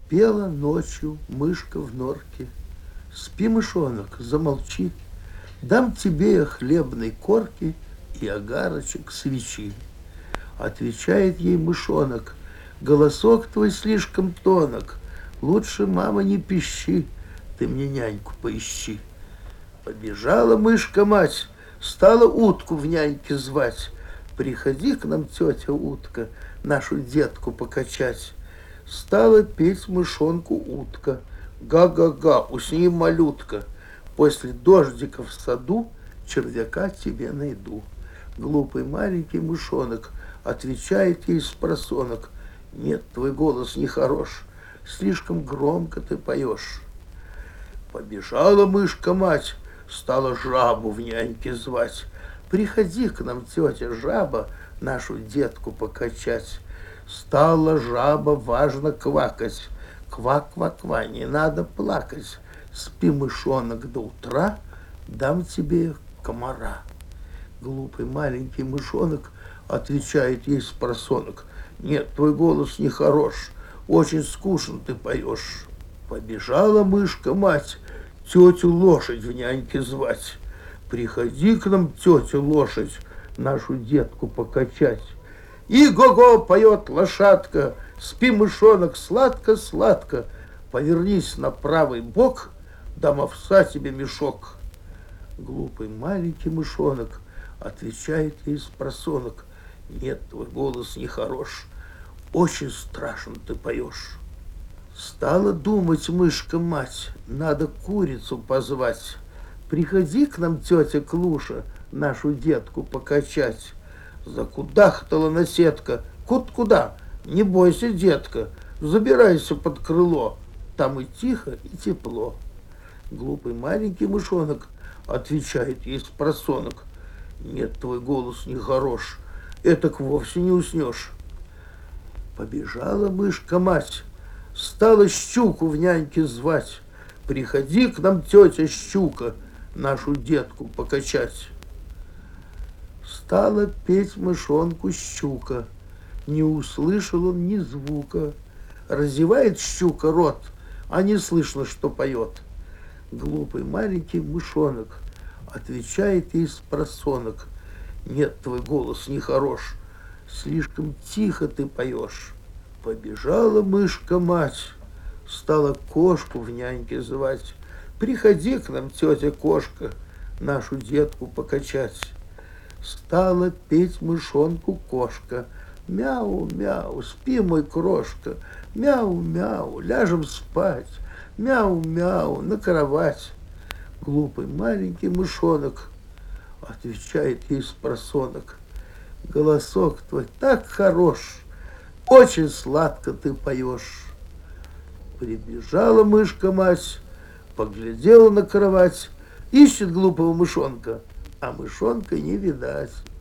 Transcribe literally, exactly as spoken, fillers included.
Пела ночью мышка в норке. Спи, мышонок, замолчи. Дам тебе я хлебной корки и огарочек свечи. Отвечает ей мышонок: голосок твой слишком тонок. Лучше, мама, не пищи, ты мне няньку поищи. Побежала мышка-мать, стала утку в няньке звать. Приходи к нам, тетя утка, нашу детку покачать. Стала петь мышонку утка: га-га-га, усни, малютка, после дождика в саду червяка тебе найду. Глупый маленький мышонок отвечает ей спросонок: нет, твой голос нехорош, слишком громко ты поешь. Побежала мышка-мать, стала жабу в няньке звать. Приходи к нам, тетя жаба, нашу детку покачать. Стала жаба важно квакать: ква-ква-ква, не надо плакать. Спи, мышонок, до утра, дам тебе комара. Глупый маленький мышонок отвечает ей спросонок: нет, твой голос нехорош, очень скучно ты поешь. Побежала мышка-мать тетю лошадь в няньке звать. Приходи к нам, тетя лошадь, нашу детку покачать. И го-го поет лошадка: спи, мышонок, сладко-сладко, повернись на правый бок, дам овса тебе мешок. Глупый маленький мышонок отвечает ей спросонок: нет, твой голос нехорош, очень страшно ты поешь. Стала думать мышка-мать: надо курицу позвать. Приходи к нам, тетя Клуша, нашу детку покачать. Закудахтала наседка: кут куда? Не бойся, детка, забирайся под крыло, там и тихо, и тепло. Глупый маленький мышонок отвечает ей спросонок: нет, твой голос нехорош, этак вовсе не уснешь. Побежала мышка-мать, стала щуку в няньке звать. Приходи к нам, тетя щука, нашу детку покачать. Стала петь мышонку щука, не услышал он ни звука. Разевает щука рот, а не слышно, что поет. Глупый маленький мышонок отвечает ей спросонок: нет, твой голос нехорош, слишком тихо ты поешь. Побежала мышка-мать, стала кошку в няньке звать. Приходи к нам, тетя кошка, нашу детку покачать. Стала петь мышонку кошка: мяу-мяу, спи, мой крошка, мяу-мяу, ляжем спать, мяу-мяу, на кровать. Глупый маленький мышонок отвечает ей спросонок: голосок твой так хорош, очень сладко ты поешь. Прибежала мышка-мать, поглядела на кровать, ищет глупого мышонка, а мышонка не видать.